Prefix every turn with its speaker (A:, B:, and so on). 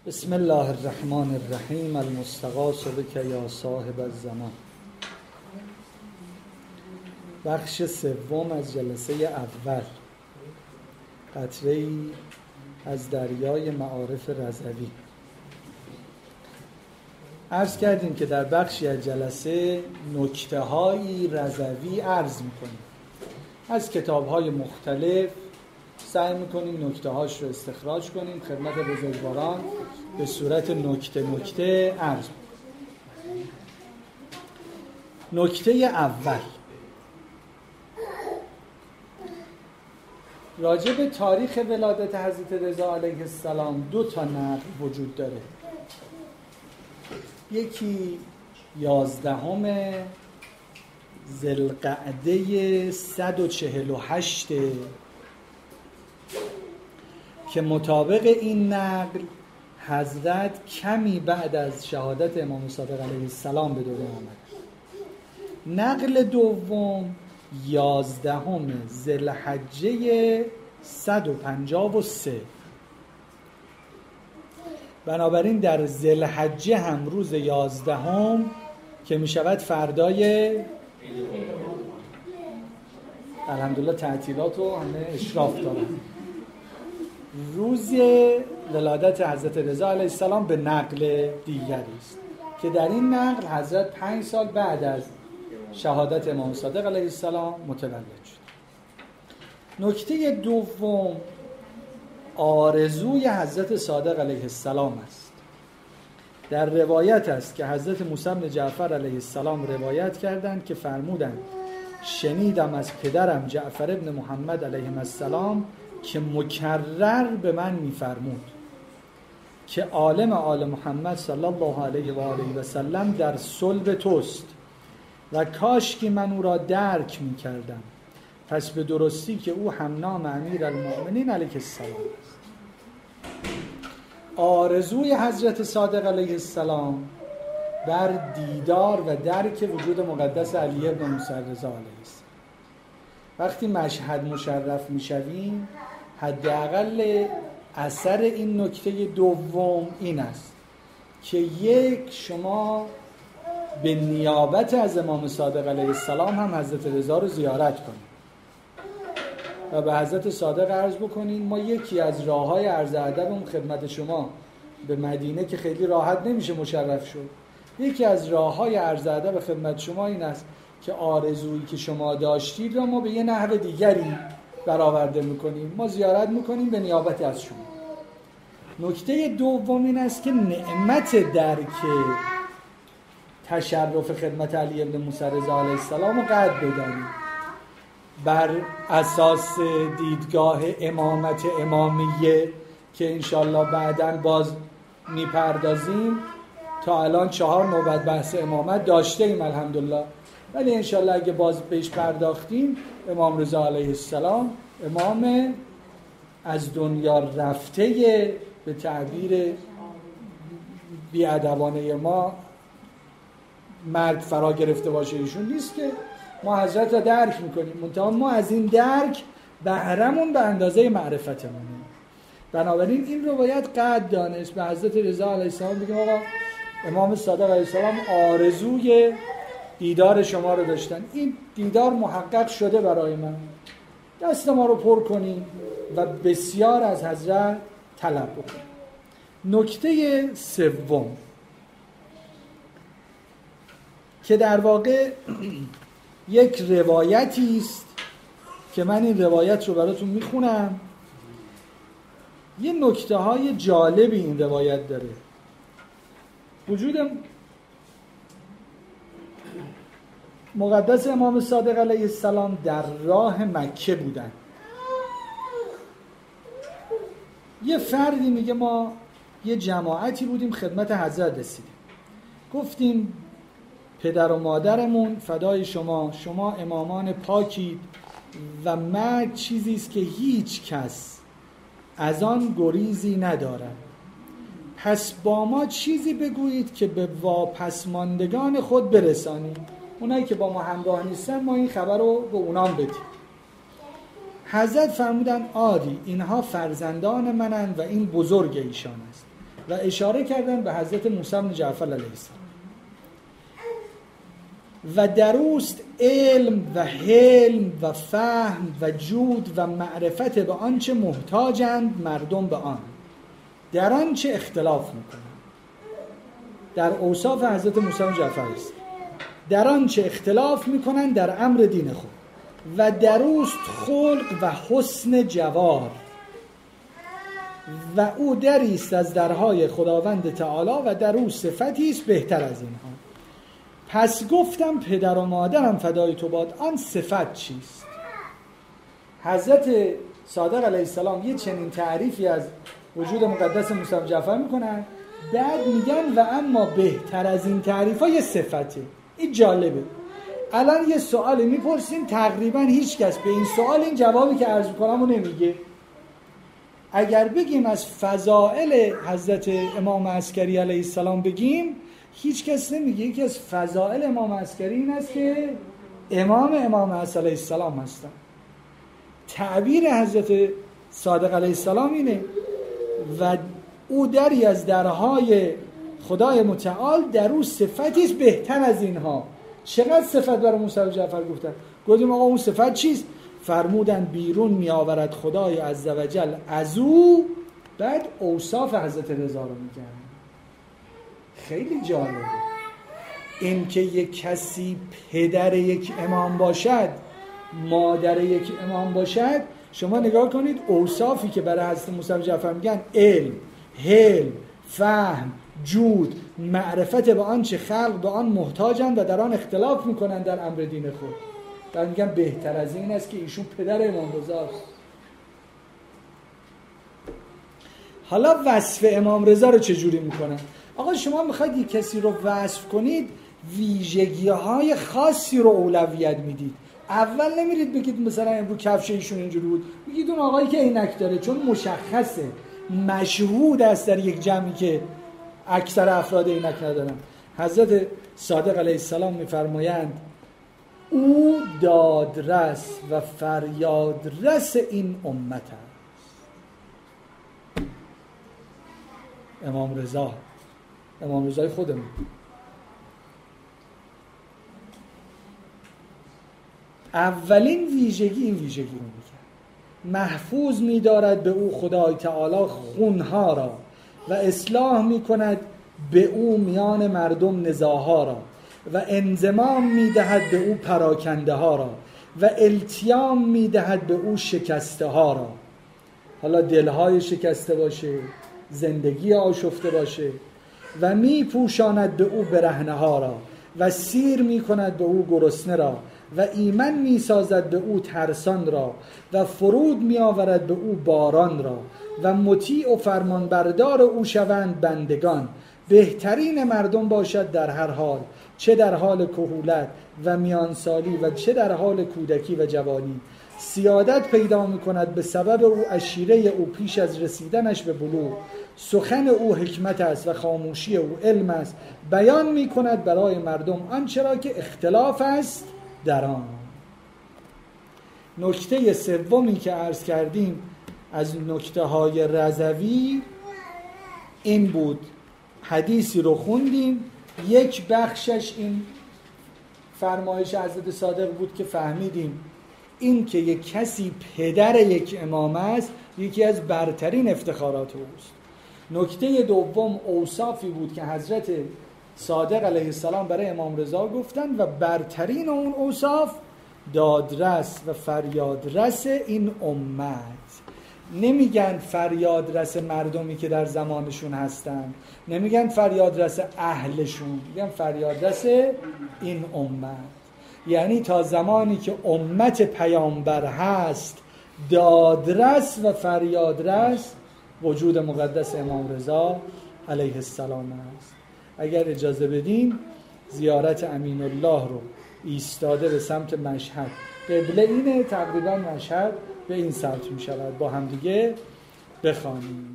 A: بسم الله الرحمن الرحیم. المستغاث بک یا صاحب الزمان. بخش سوم از جلسه اول، قطره‌ای از دریای معارف رضوی. عرض کردیم که در بخشی از جلسه نکته‌های رضوی عرض می‌کنیم. از کتاب‌های مختلف سعی می‌کنیم نکته‌هاش رو استخراج کنیم، خدمت بزرگواران به صورت نکته عرض می‌کنیم. نکته اول راجع به تاریخ ولادت حضرت رضا علیه السلام دو تا نقل وجود داره. یکی 11 ذوالقعده 148 که مطابق این نقل حضرت کمی بعد از شهادت امام صادق علیه السلام به دنیا آمد. نقل دوم 11 ذوالحجه 153. بنابراین در ذوالحجه هم روز 11 که می شود فردای الحمدلله تعطیلات و همه اشراف دارن، روز ولادت حضرت رضا علیه السلام به نقل دیگری است که در این نقل حضرت 5 سال بعد از شهادت امام صادق علیه السلام متولد شد. نکته دوم آرزوی حضرت صادق علیه السلام است. در روایت است که حضرت موسی بن جعفر علیه السلام روایت کردند که فرمودند شنیدم از پدرم جعفر ابن محمد علیه السلام که مکرر به من می‌فرمود که عالم آل محمد صلی الله علیه و آله و سلم در صلب توست و کاش که من او را درک می‌کردم، پس به درستی که او هم نام امیرالمؤمنین علیه السلام است. آرزوی حضرت صادق علیه السلام بر دیدار و درک وجود مقدس علی ابن موسی رضا علیه السلام. وقتی مشهد مشرف میشویم حداقل اثر این نکته دوم این است که یک، شما به نیابت از امام صادق علیه السلام هم حضرت رضا رو زیارت کنید و به حضرت صادق عرض بکنید ما یکی از راه‌های عرض ادبم خدمت شما به مدینه که خیلی راحت نمیشه مشرف شد، یکی از راه‌های عرض ادب خدمت شما این است که آرزویی که شما داشتید را ما به یه نحو دیگری برآورده میکنیم، ما زیارت میکنیم به نیابت از شما. نکته دوم این است که نعمت درک تشرف خدمت علی ابن موسی رضا علیه السلام رو قدر بدانید. بر اساس دیدگاه امامت امامیه که انشالله بعداً باز میپردازیم، تا الان 4 نوبت بحث امامت داشته ایم الحمدلله، ولی انشالله اگه باز بهش پرداختیم، امام رضا علیه السلام امام از دنیا رفته به تعبیر بیادبانه ما مرگ فرا گرفته باشه ایشون نیست که ما حضرت را درک میکنیم، منتها ما از این درک بهرمون به اندازه معرفتمونه. بنابراین این روایت قدر دانست به حضرت رضا علیه السلام بگیم آقا امام صادق علیه السلام آرزوی دیدار شما رو داشتن، این دیدار محقق شده برای من، دست ما رو پر کنیم و بسیار از حضرت طلب بکنیم. نکته سوم که در واقع یک روایتی است که من این روایت رو براتون میخونم. یه نکته های جالبی این روایت داره. وجود مقدس امام صادق علیه السلام در راه مکه بودن. یه فردی میگه ما یه جماعتی بودیم خدمت حضرت رسیدیم، گفتیم پدر و مادرمون فدای شما، شما امامان پاکید و مرگ چیزی است که هیچ کس از آن گریزی ندارد، پس با ما چیزی بگویید که به واپسماندگان خود برسانید، اونایی که با ما همراه نیستن ما این خبر رو به اونام بدیم. حضرت فرمودن آری اینها فرزندان منند و این بزرگ ایشان است، و اشاره کردن به حضرت موسی بن جعفر علیه السلام. و در اوست علم و حلم و فهم و جود و معرفت به آنچه محتاجند مردم به آن، در آنچه اختلاف میکنند. در اوصاف حضرت موسی بن جعفر است، در آنچه اختلاف میکنند در امر دین خود. و در اوست خلق و حسن جوار، و او دری است از درهای خداوند تعالی و در او صفتی است بهتر از اینها. پس گفتم پدر و مادرم فدای تو باد، آن صفت چیست؟ حضرت صادق علیه السلام یه چنین تعریفی از وجود مقدس موسی بن جعفر میکنن، بعد میگن و اما بهتر از این تعریف ها یه صفته. این جالبه. الان یه سوالی میپرسیم، تقریبا هیچ کس به این سوال این جوابی که عرض میکنم رو نمیگه. اگر بگیم از فضائل حضرت امام عسکری علیه السلام بگیم، هیچ کس نمیگه. یکی از فضائل امام عسکری این است که امام عصر علیه السلام هستن. تعبیر حضرت صادق علیه السلام اینه و او دری از درهای خدای متعال، در او صفتی است بهتر از اینها. چقدر صفت برای موسی بن جعفر گفتن؟ گفتیم آقا اون صفت چیست؟ فرمودن بیرون می آورد خدای عزوجل از او. بعد اوصاف حضرت رضا رو میگن. خیلی جالبه این که یک کسی پدر یک امام باشد، مادر یک امام باشد. شما نگاه کنید اوصافی که برای حضرت موسی بن جعفر میگن: علم، حلم، فهم، جود، معرفت به آنچه خلق به آن محتاجند و در آن اختلاف میکنند در امر دین خود. در میگن بهتر از این است که ایشون پدر امام رضاست. حالا وصف امام رضا رو چجوری میکنن؟ آقا شما میخواید یک کسی رو وصف کنید، ویژگی‌های خاصی رو اولویت میدید. اول نمیرید بگید مثلا امروز کفش ایشون اینجوری بود، میگید اون آقایی که عینک داره، چون مشخصه، مشهود است در یک جمعی که اکثر افراد عینک ندارن. حضرت صادق علیه السلام میفرمایند او دادرس و فریادرس این امت است. امام رضای خودمون. اولین ویژگی این ویژگی رو میگه: محفوظ می‌دارد به او خدای تعالی خونها را و اصلاح می‌کند به او میان مردم نزاعها را و انضمام می‌دهد به او پراکنده ها را و التیام می‌دهد به او شکسته ها را. حالا دلهای شکسته باشه، زندگی آشفته باشه، و می‌پوشاند به او برهنه ها را و سیر می‌کند به او گرسنه را و ایمن می‌سازد به او ترسان را و فرود می‌آورد به او باران را و مطیع و فرمانبردار او شوند بندگان. بهترین مردم باشد در هر حال، چه در حال کهولت و میانسالی و چه در حال کودکی و جوانی. سیادت پیدا می‌کند به سبب او عشیره او پیش از رسیدنش به بلوغ. سخن او حکمت است و خاموشی او علم است. بیان می‌کند برای مردم آنچه را که اختلاف است در آن. نکته سومی که عرض کردیم از نکته‌های رضوی این بود. حدیثی رو خوندیم، یک بخشش این فرمایش حضرت صادق بود که فهمیدیم این که یک کسی پدر یک امام است یکی از برترین افتخارات اوست. نکته دوم اوصافی بود که حضرت صادق علیه السلام برای امام رضا گفتن و برترین اون اوصاف دادرس و فریادرس این امت. نمیگن فریادرس مردمی که در زمانشون هستن، نمیگن فریادرس اهلشون، میگن فریادرس این امت. یعنی تا زمانی که امت پیامبر هست دادرس و فریادرس وجود مقدس امام رضا علیه السلام است. اگر اجازه بدین زیارت امین الله رو ایستاده به سمت مشهد، قبله اینه، تقریبا مشهد به این سمت می شود، با هم دیگه بخوانیم.